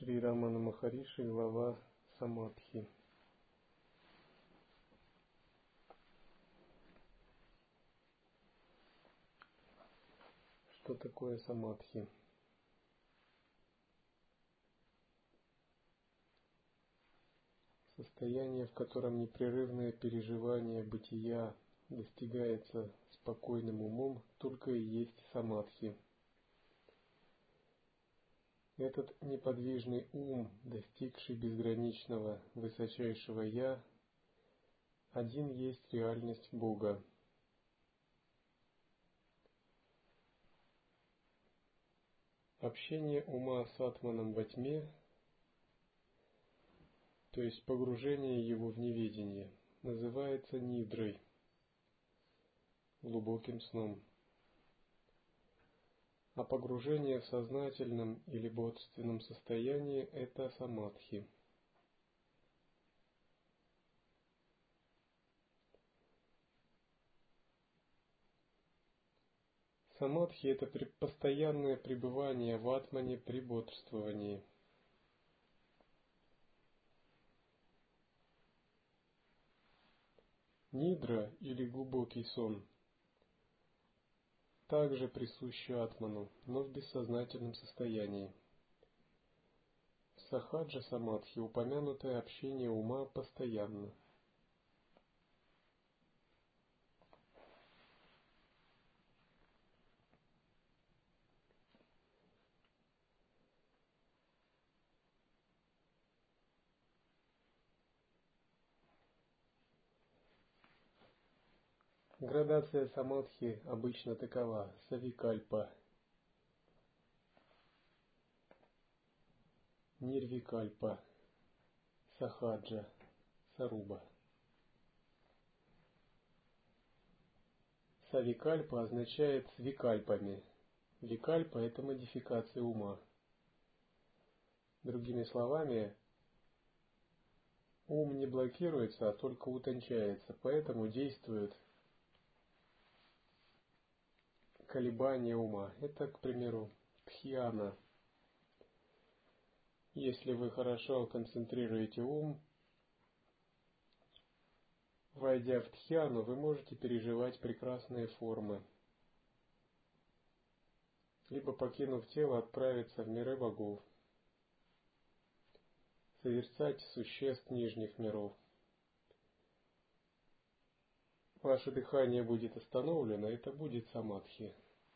Шри Рамана Махариши, глава Самадхи. Что такое самадхи? Состояние, в котором непрерывное переживание бытия достигается спокойным умом, только и есть самадхи. Этот неподвижный ум, достигший безграничного, высочайшего «Я», один есть реальность Бога. Общение ума с атманом во тьме, то есть погружение его в неведение, называется нидрой, глубоким сном. А погружение в сознательном или бодрственном состоянии – это самадхи. Самадхи – это постоянное пребывание в атмане при бодрствовании. Нидра или глубокий сон также присущи атману, но в бессознательном состоянии. В сахаджа самадхи упомянутое общение ума постоянно. Градация самадхи обычно такова: савикальпа, нирвикальпа, сахаджа, саруба. Савикальпа означает с викальпами. Викальпа – это модификация ума. Другими словами, ум не блокируется, а только утончается, поэтому действует колебания ума. Это, к примеру, дхьяна. Если вы хорошо концентрируете ум, войдя в дхьяну, вы можете переживать прекрасные формы, либо, покинув тело, отправиться в миры богов, созерцать существ нижних миров. Ваше дыхание будет остановлено, это будет самадхи.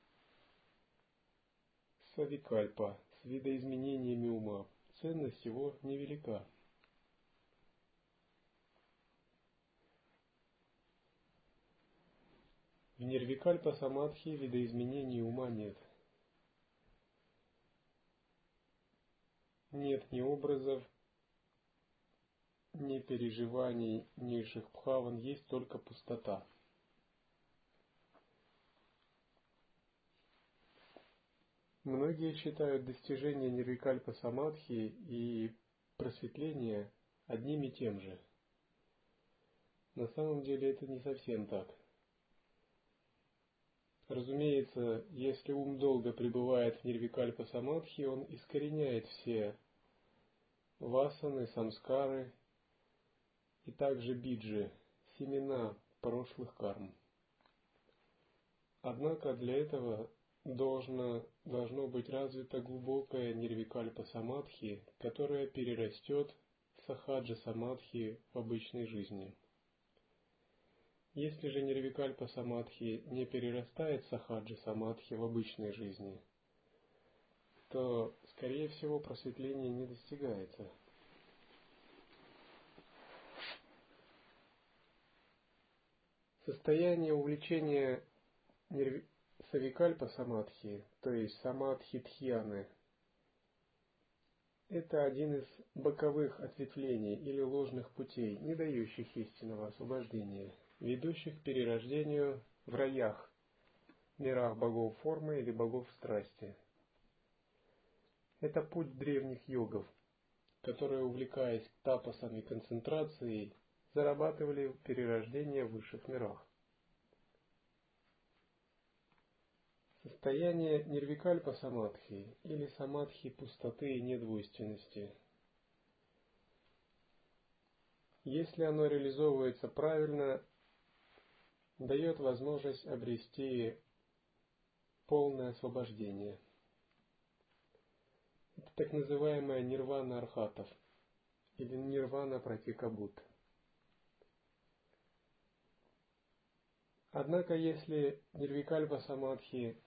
Савикальпа, с видоизменениями ума. Ценность его невелика. В нирвикальпа самадхи видоизменений ума нет. Нет ни образов, ни переживаний низших бхаван, есть только пустота. Многие считают достижение нирвикальпа самадхи и просветление одним и тем же. На самом деле это не совсем так. Разумеется, если ум долго пребывает в нирвикальпа самадхи, он искореняет все васаны, самскары и также биджи, семена прошлых карм. Однако для этого должно быть развито глубокое нирвикальпа самадхи, которое перерастет сахаджа самадхи в обычной жизни. Если же нирвикальпа самадхи не перерастает сахаджа самадхи в обычной жизни, то, скорее всего, просветление не достигается. Состояние увлечения савикальпа самадхи, то есть самадхи дхьяны, это один из боковых ответвлений или ложных путей, не дающих истинного освобождения, ведущих к перерождению в раях, мирах богов формы или богов страсти. Это путь древних йогов, которые, увлекаясь тапасом и концентрацией, зарабатывали перерождение в высших мирах. Состояние нирвикальпа самадхи или самадхи пустоты и недвойственности. Если оно реализовывается правильно, дает возможность обрести полное освобождение. Это так называемая нирвана архатов или нирвана пратикабут. Однако, если нирвикальпа самадхи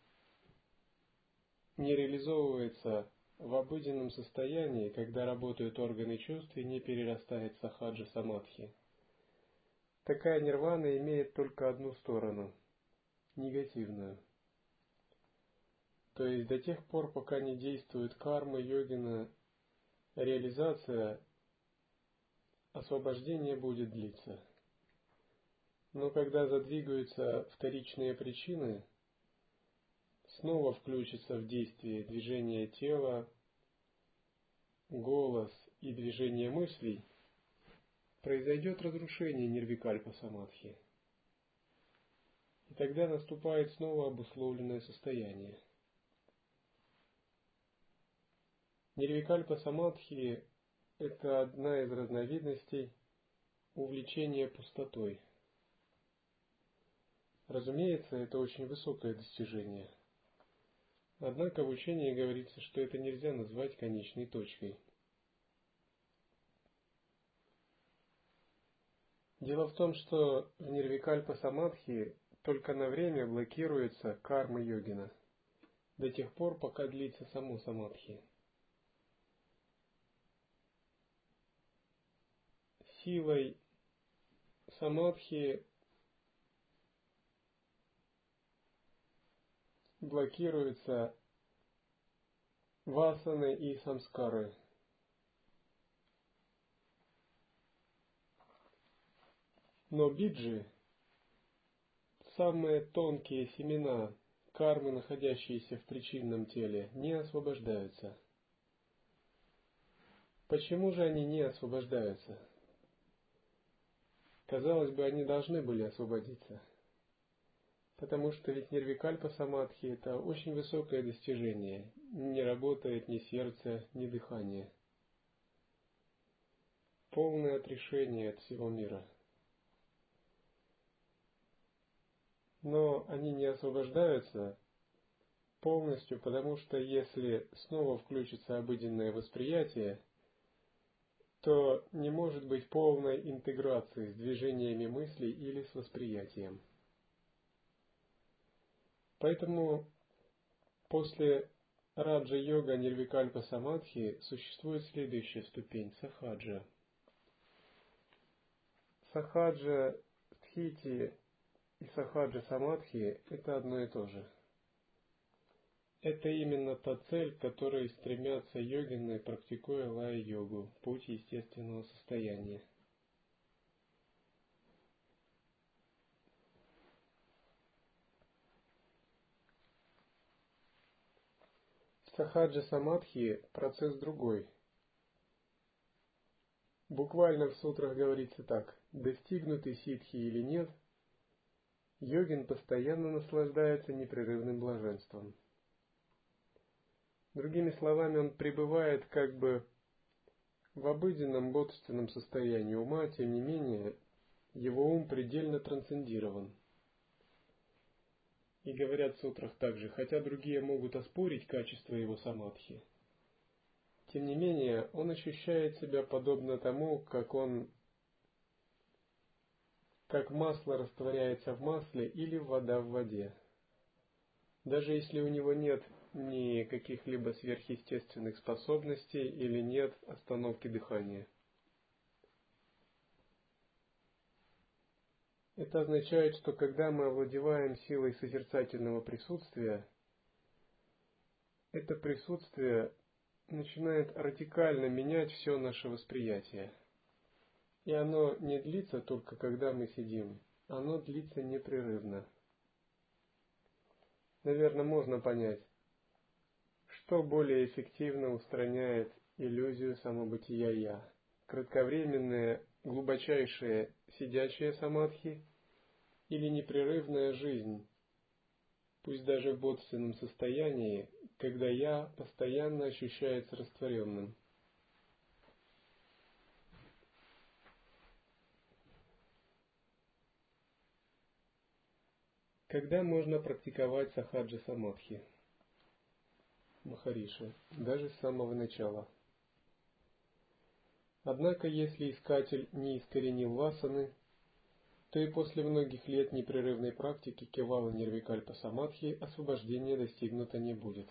не реализовывается в обыденном состоянии, когда работают органы чувств и не перерастает в сахаджа самадхи, такая нирвана имеет только одну сторону – негативную. То есть до тех пор, пока не действует карма, йогина, реализация, освобождение будет длиться. Но когда задвигаются вторичные причины, снова включится в действие движение тела, голос и движение мыслей, произойдет разрушение нирвикальпа самадхи. И тогда наступает снова обусловленное состояние. Нирвикальпа самадхи – это одна из разновидностей увлечения пустотой. Разумеется, это очень высокое достижение. Однако в учении говорится, что это нельзя назвать конечной точкой. Дело в том, что в нирвикальпа самадхи только на время блокируется карма йогина, до тех пор, пока длится само самадхи. Силой самадхи блокируются васаны и самскары. Но биджи, самые тонкие семена кармы, находящиеся в причинном теле, не освобождаются. Почему же они не освобождаются? Казалось бы, они должны были освободиться. Потому что ведь нирвикальпа самадхи – это очень высокое достижение. Не работает ни сердце, ни дыхание. Полное отрешение от всего мира. Но они не освобождаются полностью, потому что если снова включится обыденное восприятие, то не может быть полной интеграции с движениями мыслей или с восприятием. Поэтому после раджа-йога нирвикальпа самадхи существует следующая ступень – сахаджа. Сахаджа стхити и сахаджа самадхи – это одно и то же. Это именно та цель, к которой стремятся йогины, практикуя лая-йогу, путь естественного состояния. Сахаджа самадхи – процесс другой. Буквально в сутрах говорится так: достигнутый ситхи или нет, йогин постоянно наслаждается непрерывным блаженством. Другими словами, он пребывает как бы в обыденном бодственном состоянии ума, тем не менее, его ум предельно трансцендирован. И говорят в сутрах также, хотя другие могут оспорить качество его самадхи, тем не менее, он ощущает себя подобно тому, как масло растворяется в масле или вода в воде. Даже если у него нет ни каких-либо сверхъестественных способностей или нет остановки дыхания. Это означает, что когда мы овладеваем силой созерцательного присутствия, это присутствие начинает радикально менять все наше восприятие. И оно не длится только когда мы сидим, оно длится непрерывно. Наверное, можно понять, что более эффективно устраняет иллюзию самобытия «я». Кратковременное, глубочайшее сидячее самадхи или непрерывная жизнь пусть даже в бодственном состоянии, когда «я» постоянно ощущается растворенным. Когда можно практиковать сахаджа самадхи? Махариши, даже с самого начала. Однако, если искатель не искоренил васаны, то и после многих лет непрерывной практики кевала нирвикальпа самадхи освобождение достигнуто не будет.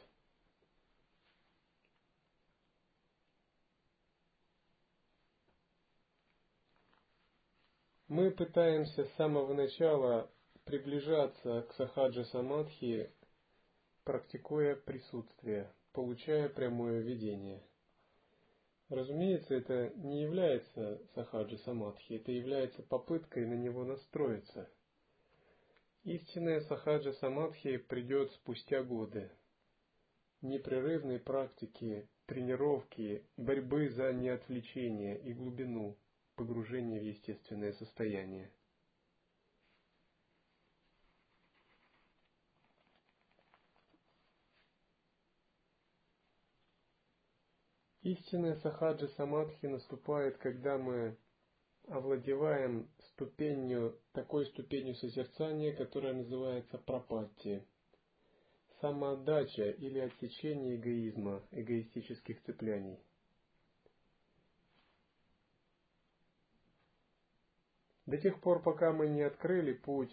Мы пытаемся с самого начала приближаться к сахаджа самадхи, практикуя присутствие, получая прямое видение. Разумеется, это не является сахаджа самадхи, это является попыткой на него настроиться. Истинная сахаджа самадхи придет спустя годы непрерывной практики, тренировки, борьбы за неотвлечение и глубину погружения в естественное состояние. Истинная сахаджа самадхи наступает, когда мы овладеваем такой ступенью созерцания, которая называется прапатти, самоотдача или отсечение эгоизма, эгоистических цепляний. До тех пор, пока мы не открыли путь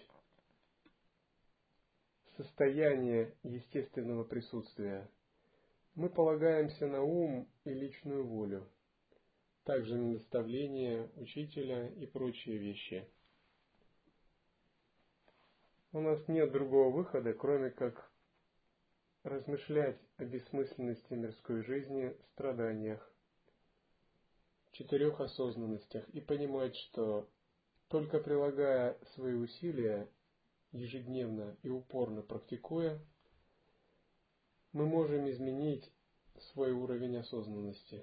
состояния естественного присутствия, мы полагаемся на ум и личную волю, также на наставления учителя и прочие вещи. У нас нет другого выхода, кроме как размышлять о бессмысленности мирской жизни, страданиях, 4 осознанностях и понимать, что только прилагая свои усилия, ежедневно и упорно практикуя, мы можем изменить свой уровень осознанности.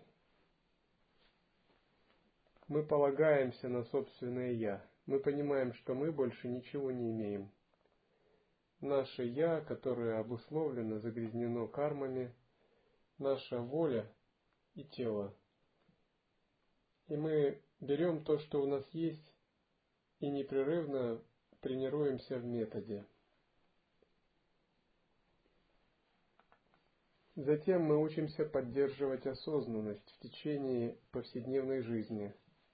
Мы полагаемся на собственное «я». Мы понимаем, что мы больше ничего не имеем. Наше «я», которое обусловлено, загрязнено кармами, наша воля и тело. И мы берем то, что у нас есть, и непрерывно тренируемся в методе. Затем мы учимся поддерживать осознанность в течение повседневной жизни.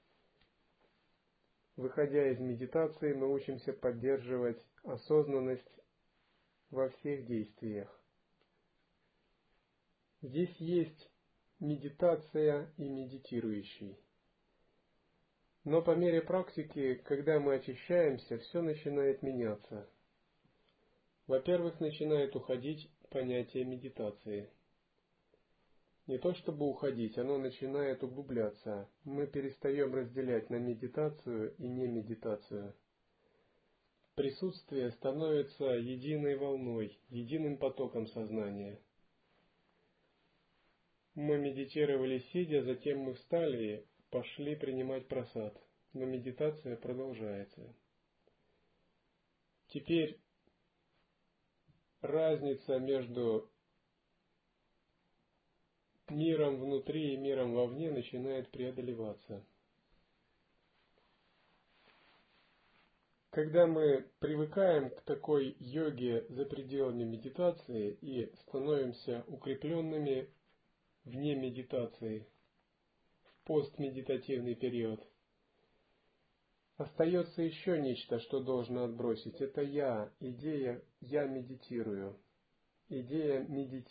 Выходя из медитации, мы учимся поддерживать осознанность во всех действиях. Здесь есть медитация и медитирующий. Но по мере практики, когда мы очищаемся, все начинает меняться. Во-первых, начинает уходить понятие медитации. Не то чтобы уходить, оно начинает углубляться. Мы перестаем разделять на медитацию и не медитацию. Присутствие становится единой волной, единым потоком сознания. Мы медитировали сидя, затем мы встали, пошли принимать прасад, но медитация продолжается. Теперь разница между миром внутри и миром вовне начинает преодолеваться. Когда мы привыкаем к такой йоге за пределами медитации и становимся укрепленными вне медитации, в постмедитативный период, остается еще нечто, что должно отбросить. Это идея «я медитирую». Идея